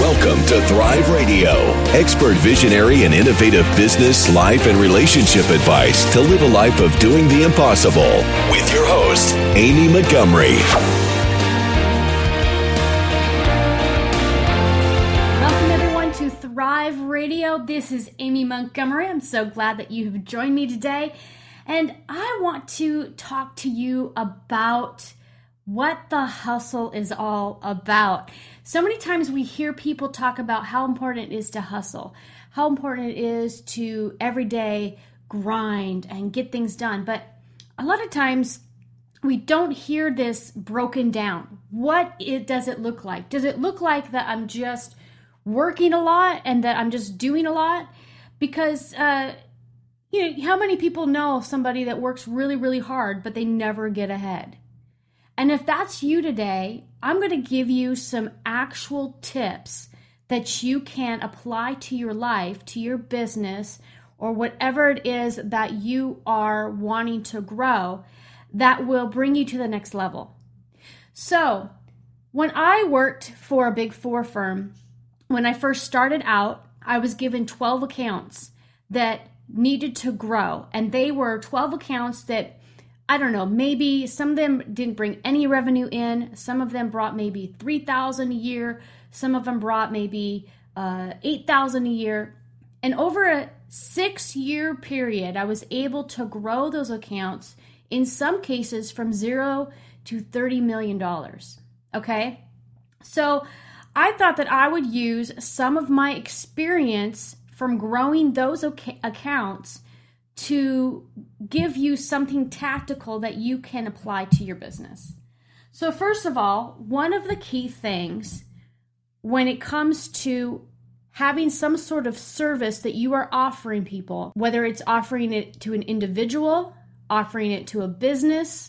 Welcome to Thrive Radio, expert visionary and innovative business, life, and relationship advice to live a life of doing the impossible. With your host, Amy Montgomery. Welcome everyone to Thrive Radio. This is Amy Montgomery. I'm so glad that you have joined me today. And I want to talk to you about what the hustle is all about. So many times we hear people talk about how important it is to hustle, how important it is to every day grind and get things done. But a lot of times we don't hear this broken down. Does it look like? Does it look like that I'm just working a lot and that I'm just doing a lot? Because, how many people know somebody that works really, really hard, but they never get ahead? And if that's you today, I'm going to give you some actual tips that you can apply to your life, to your business, or whatever it is that you are wanting to grow that will bring you to the next level. So when I worked for a Big Four firm, when I first started out, I was given 12 accounts that needed to grow. And they were 12 accounts that, I don't know, maybe some of them didn't bring any revenue in. Some of them brought maybe $3,000 a year. Some of them brought maybe $8,000 a year. And over a 6-year period, I was able to grow those accounts, in some cases from $0 to $30 million. Okay? So I thought that I would use some of my experience from growing those accounts to give you something tactical that you can apply to your business. So first of all, one of the key things when it comes to having some sort of service that you are offering people, whether it's offering it to an individual, offering it to a business,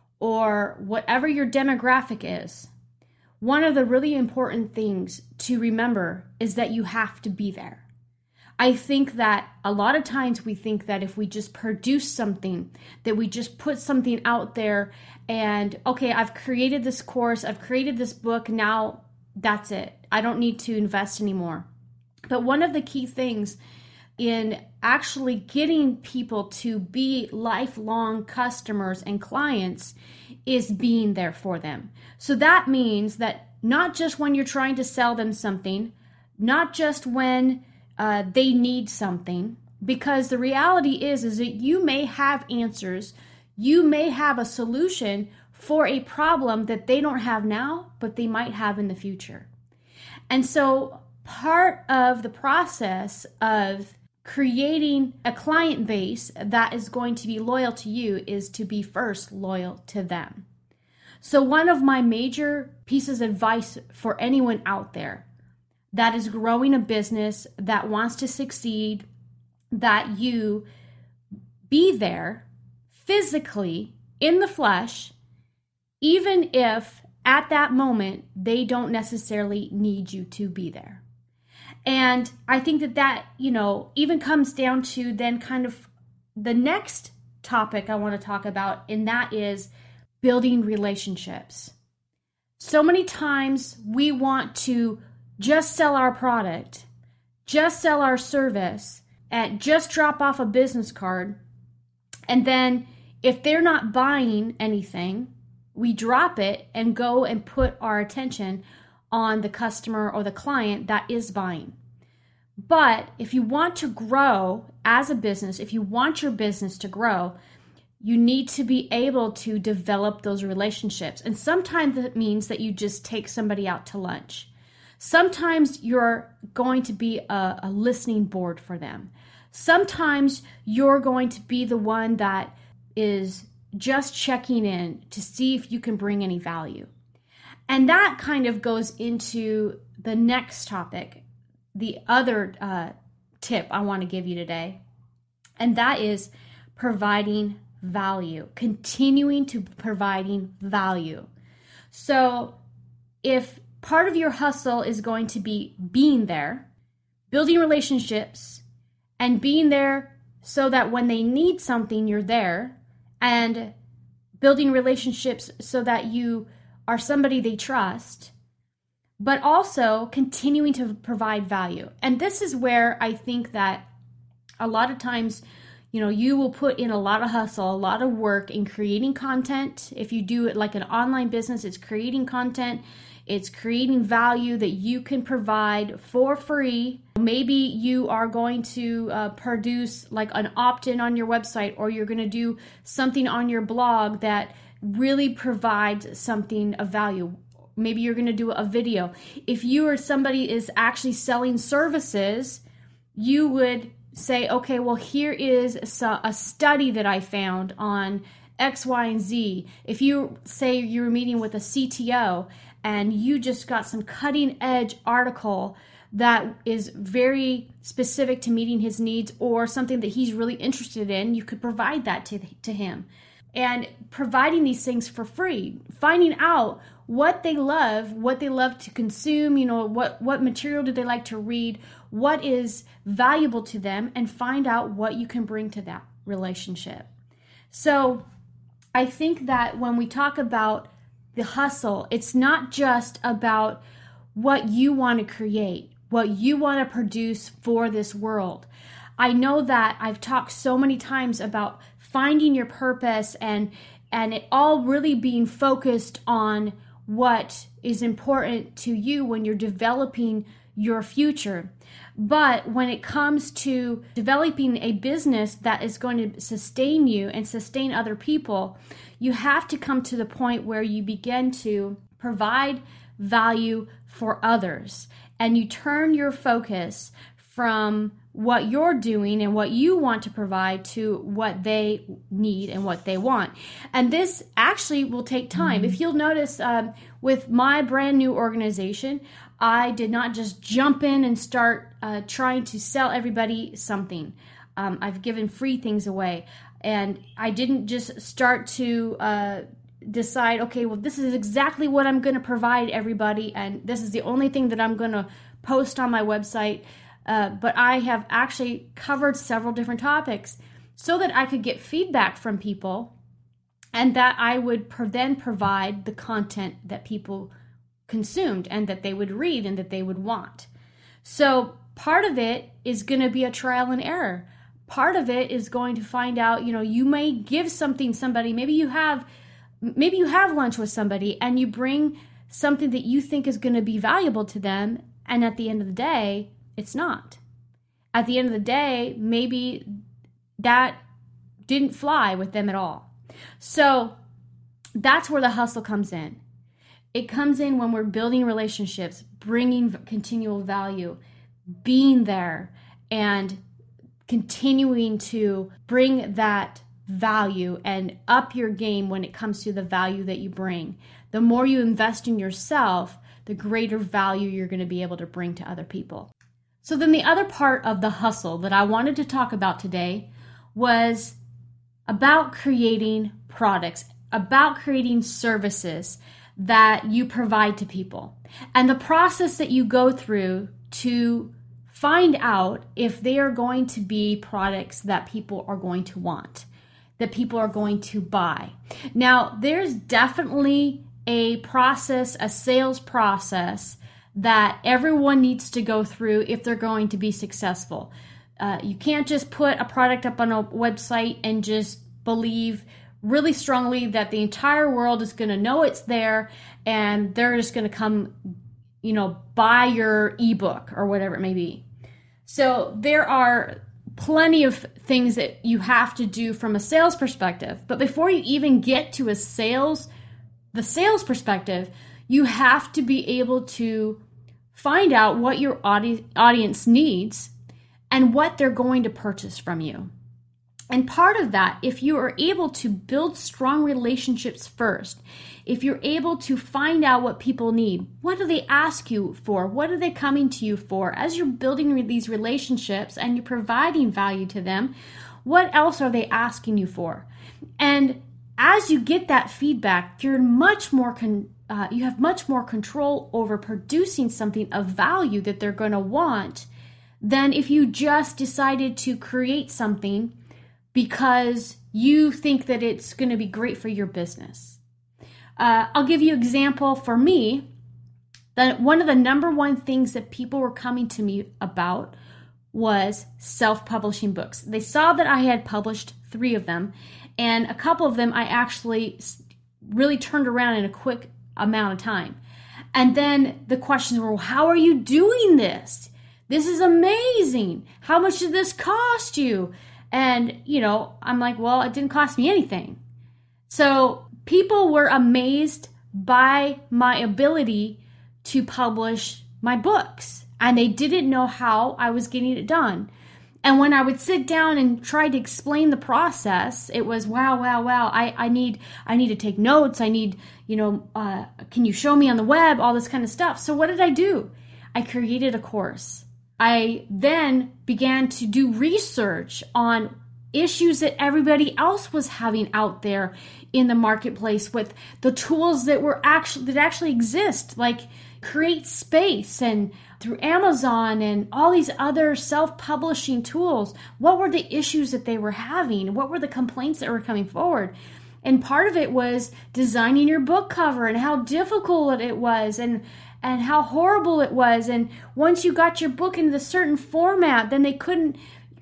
or whatever your demographic is, one of the really important things to remember is that you have to be there. I think that a lot of times we think that if we just produce something, that we just put something out there and, okay, I've created this course, I've created this book, now that's it. I don't need to invest anymore. But one of the key things in actually getting people to be lifelong customers and clients is being there for them. So that means that not just when you're trying to sell them something, not just when they need something, because the reality is that you may have answers, you may have a solution for a problem that they don't have now, but they might have in the future. And so part of the process of creating a client base that is going to be loyal to you is to be first loyal to them. So one of my major pieces of advice for anyone out there that is growing a business, that wants to succeed, that you be there physically in the flesh, even if at that moment they don't necessarily need you to be there. And I think that even comes down to then kind of the next topic I want to talk about, and that is building relationships. So many times we want to just sell our product, just sell our service, and just drop off a business card. And then if they're not buying anything, we drop it and go and put our attention on the customer or the client that is buying. But if you want to grow as a business, if you want your business to grow, you need to be able to develop those relationships. And sometimes that means that you just take somebody out to lunch. Sometimes you're going to be a listening board for them. Sometimes you're going to be the one that is just checking in to see if you can bring any value. And that kind of goes into the next topic, the other tip I want to give you today. And that is providing value, continuing to providing value. So if part of your hustle is going to be being there, building relationships, and being there so that when they need something, you're there, and building relationships so that you are somebody they trust, but also continuing to provide value. And this is where I think that a lot of times, you will put in a lot of hustle, a lot of work in creating content. If you do it like an online business, it's creating content, it's creating value that you can provide for free. Maybe you are going to produce like an opt-in on your website, or you're going to do something on your blog that really provides something of value. Maybe you're going to do a video. If you or somebody is actually selling services, you would say, okay, well, here is a study that I found on X, Y, and Z. If you say you're meeting with a CTO and you just got some cutting edge article that is very specific to meeting his needs or something that he's really interested in, you could provide that to him. And providing these things for free, finding out what they love to consume, what material do they like to read, what is valuable to them, and find out what you can bring to that relationship. So I think that when we talk about the hustle, it's not just about what you want to create, what you want to produce for this world. I know that I've talked so many times about finding your purpose and it all really being focused on what is important to you when you're developing your future. But when it comes to developing a business that is going to sustain you and sustain other people, you have to come to the point where you begin to provide value for others, and you turn your focus from what you're doing and what you want to provide to what they need and what they want. And this actually will take time. If you'll notice, with my brand new organization, I did not just jump in and start trying to sell everybody something. I've given free things away. And I didn't just start to decide, okay, well, this is exactly what I'm going to provide everybody, and this is the only thing that I'm going to post on my website. But I have actually covered several different topics so that I could get feedback from people, and that I would then provide the content that people consumed and that they would read and that they would want. So part of it is going to be a trial and error. Part of it is going to find out, you may give somebody, maybe you have lunch with somebody and you bring something that you think is going to be valuable to them, and at the end of the day, it's not. At the end of the day, maybe that didn't fly with them at all. So that's where the hustle comes in. It comes in when we're building relationships, bringing continual value, being there, and continuing to bring that value and up your game when it comes to the value that you bring. The more you invest in yourself, the greater value you're going to be able to bring to other people. So then the other part of the hustle that I wanted to talk about today was about creating products, about creating services that you provide to people, and the process that you go through to find out if they are going to be products that people are going to want, that people are going to buy. Now, there's definitely a process, a sales process that everyone needs to go through if they're going to be successful. You can't just put a product up on a website and just believe really strongly that the entire world is going to know it's there and they're just going to come, buy your ebook or whatever it may be. So there are plenty of things that you have to do from a sales perspective. But before you even get to the sales perspective, you have to be able to find out what your audience needs and what they're going to purchase from you. And part of that, if you are able to build strong relationships first, if you're able to find out what people need, what do they ask you for? What are they coming to you for? As you're building these relationships and you're providing value to them, what else are they asking you for? And as you get that feedback, you have much more control over producing something of value that they're going to want than if you just decided to create something because you think that it's going to be great for your business. I'll give you an example for me. that one of the number one things that people were coming to me about was self-publishing books. They saw that I had published 3 of them, and a couple of them I actually really turned around in a quick amount of time. And then the questions were, well, how are you doing this? This is amazing. How much did this cost you? And, I'm like, well, it didn't cost me anything. So people were amazed by my ability to publish my books, and they didn't know how I was getting it done. And when I would sit down and try to explain the process, it was, wow. I need to take notes. I need, can you show me on the web, all this kind of stuff. So what did I do? I created a course. I then began to do research on issues that everybody else was having out there in the marketplace with the tools that actually exist, like Create Space and through Amazon and all these other self-publishing tools. What were the issues that they were having? What were the complaints that were coming forward? And part of it was designing your book cover and how difficult it was and how horrible it was. And once you got your book into a certain format, then they couldn't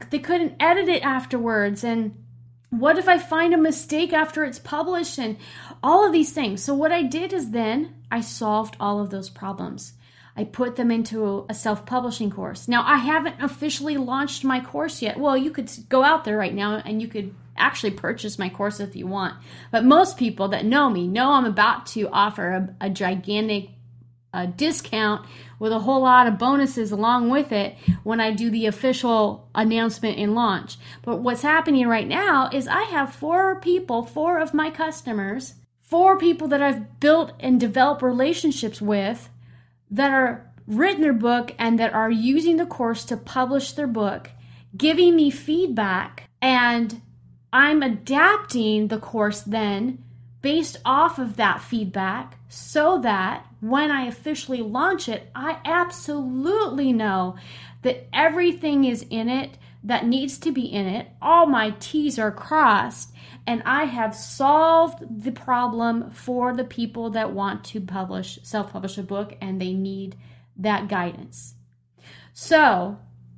edit it afterwards. And what if I find a mistake after it's published, and all of these things. So what I did is then I solved all of those problems. I put them into a self-publishing course. Now, I haven't officially launched my course yet. Well, you could go out there right now and you could actually purchase my course if you want. But most people that know me know I'm about to offer a gigantic discount with a whole lot of bonuses along with it when I do the official announcement and launch. But what's happening right now is I have 4 of my customers, 4 people that I've built and developed relationships with that are written their book and that are using the course to publish their book, giving me feedback, and I'm adapting the course then based off of that feedback so that when I officially launch it, I absolutely know that everything is in it that needs to be in it. All my T's are crossed, and I have solved the problem for the people that want to self-publish a book and they need that guidance. So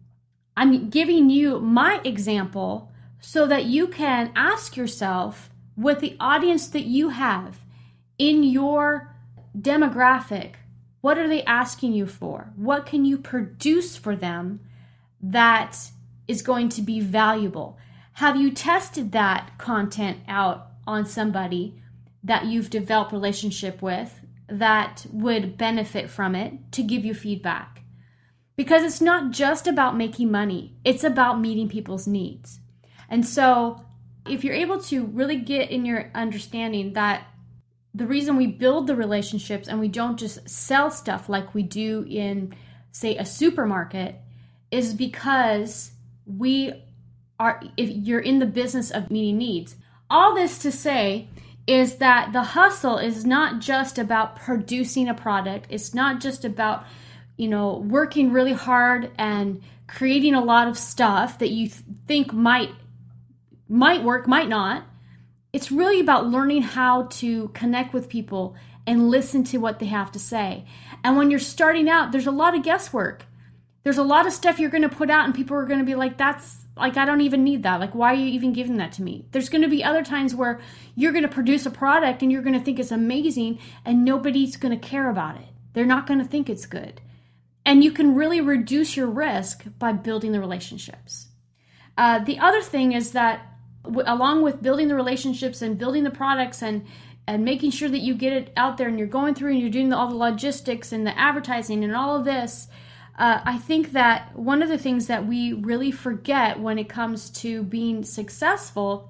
I'm giving you my example so that you can ask yourself, with the audience that you have in your demographic, what are they asking you for? What can you produce for them that is going to be valuable? Have you tested that content out on somebody that you've developed a relationship with that would benefit from it to give you feedback? Because it's not just about making money. It's about meeting people's needs. And so if you're able to really get in your understanding that the reason we build the relationships and we don't just sell stuff like we do in, say, a supermarket is because if you're in the business of meeting needs. All this to say is that the hustle is not just about producing a product. It's not just about, working really hard and creating a lot of stuff that you think might work, might not. It's really about learning how to connect with people and listen to what they have to say. And when you're starting out, there's a lot of guesswork. There's a lot of stuff you're going to put out and people are going to be like, I don't even need that. Like, why are you even giving that to me? There's going to be other times where you're going to produce a product and you're going to think it's amazing and nobody's going to care about it. They're not going to think it's good. And you can really reduce your risk by building the relationships. The other thing is that along with building the relationships and building the products and making sure that you get it out there and you're going through and you're doing all the logistics and the advertising and all of this, I think that one of the things that we really forget when it comes to being successful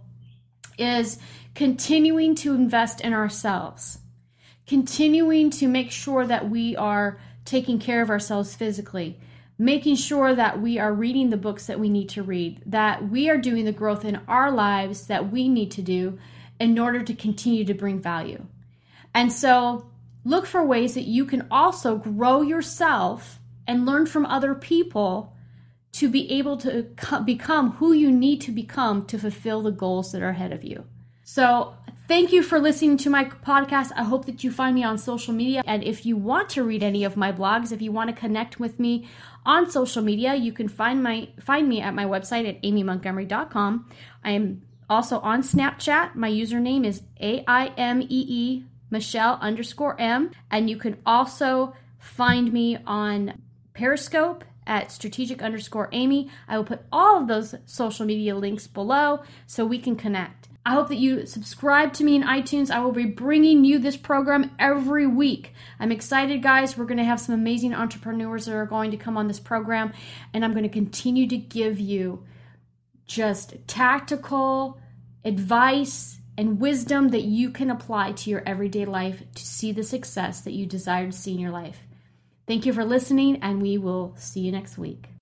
is continuing to invest in ourselves, continuing to make sure that we are taking care of ourselves physically, making sure that we are reading the books that we need to read, that we are doing the growth in our lives that we need to do in order to continue to bring value. And so look for ways that you can also grow yourself and learn from other people to be able to become who you need to become to fulfill the goals that are ahead of you. So Thank you for listening to my podcast. I hope that you find me on social media. And if you want to read any of my blogs, if you want to connect with me on social media, you can find me at my website at amymontgomery.com. I am also on Snapchat. My username is AIMEE Michelle _M. And you can also find me on Periscope at strategic_Amy. I will put all of those social media links below so we can connect. I hope that you subscribe to me in iTunes. I will be bringing you this program every week. I'm excited, guys. We're going to have some amazing entrepreneurs that are going to come on this program, and I'm going to continue to give you just tactical advice and wisdom that you can apply to your everyday life to see the success that you desire to see in your life. Thank you for listening, and we will see you next week.